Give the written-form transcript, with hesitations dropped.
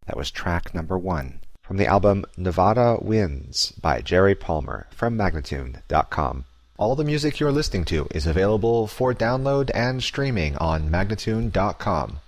That was track number 1 from the album Nevada Winds by Jerry Palmer from Magnatune.com. All the music you're listening to is available for download and streaming on Magnatune.com.